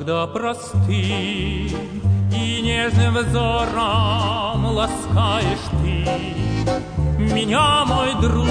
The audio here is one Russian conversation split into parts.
Когда простым и нежным взором ласкаешь ты меня, мой друг,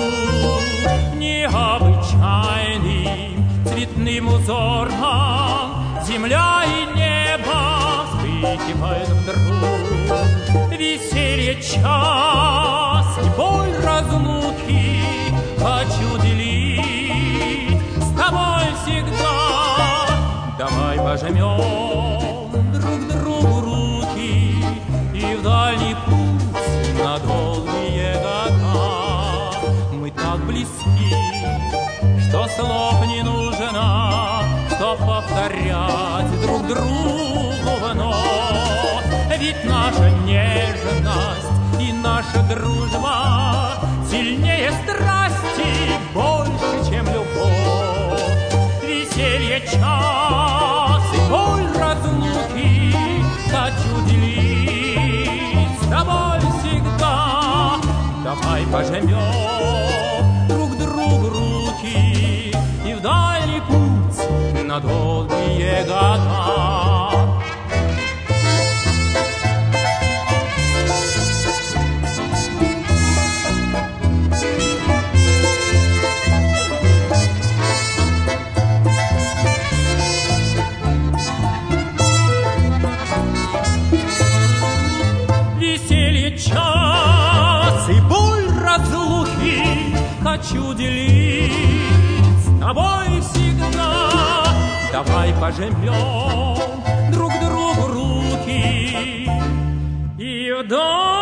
необычайным цветным узором земля и небо вспыхивают вдруг. Веселье час и боль разлуки хочу делить с тобой всегда. Давай пожмем друг другу руки и в дальний путь на долгие года. Мы так близки, что слов не нужно, что повторять друг другу вновь. Ведь наша нежность и наша дружба сильнее страсти, больше, чем любовь. Веселье час и боль разлуки хочу делить с тобой всегда. Давай пожмем друг другу руки и в дальний путь на долгие года. Час и боль разлуки хочу делить с тобой всегда. Давай пожмем друг другу руки и вдаль